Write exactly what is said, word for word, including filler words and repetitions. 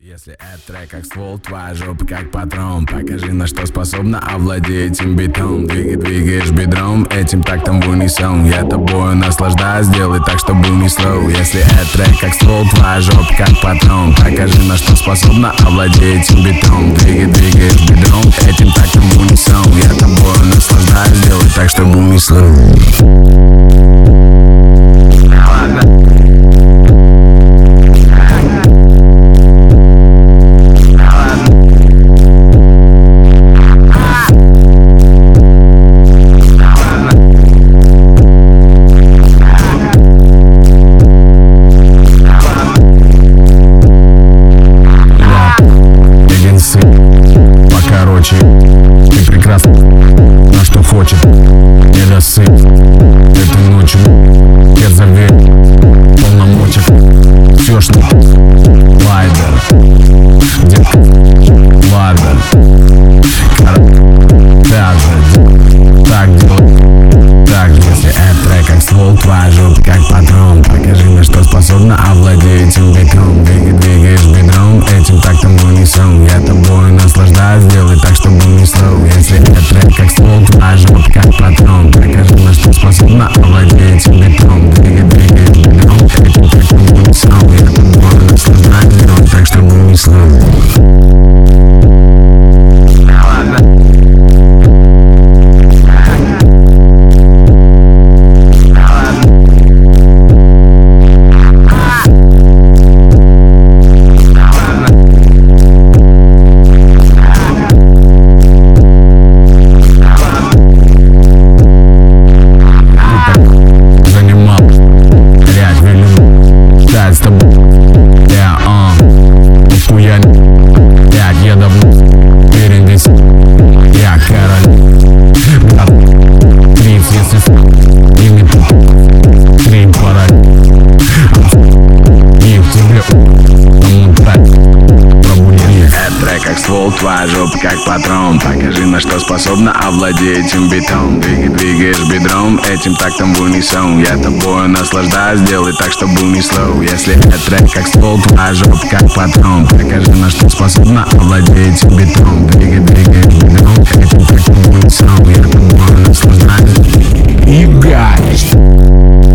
Если этот трек как ствол, твоя жопа как патрон. Покажи, на что способна овладеть этим битом. Двигай, двигаешь бедром, этим тактом в унисон. Я тобою наслаждаюсь, делай так, чтобы был не слоу. Если этот трек как ствол, твоя жопа как патрон. Покажи, на что способна овладеть этим битом. Двигай, двигаешь бедром, этим тактом в унисон. Я тобою наслаждаюсь, делай так, чтобы был не слоу. Покороче, ты прекрасно, на что хочет, не досып. Этой ночью я заверю, полномочий, все что лайдер, детка, лайдер, так же, так делай, так же. Если этот трек как ствол, твоя жопа как патрон. Покажи, на что способна овладеть этим битом. Двигай, двигаешь бедром, этим тактом в унисон. Я тобой наслаждаюсь, делай так, чтобы был не слоу. Если этот трек как ствол, твоя жопа как патрон. Покажи, на что способна овладеть этим битом. Двигай, двигаешь бедром, этим тактом в унисон. Я тобой наслаждаюсь, делай так, чтобы был не слоу. С тобой, я, а, нихуя не, я, я давно уверен здесь, я король, брат, трипс, если с, и не тут, три параль, и в тебе, тому трек, пробуди. Этот трек как ствол, твоя жопа как патрон. Покажи, на что способна овладеть этим битом. Двигай, двигаешь бедром, этим тактом в унисон. Я тобою наслаждаюсь, делай так, чтобы был не слоу. Если этот трек как ствол, твоя жопа как патрон. Покажи, на что способна овладеть этим битом. Двигай, двигаешь бедром, этим тактом в унисон. Я тобою наслаждаюсь. И гайс. If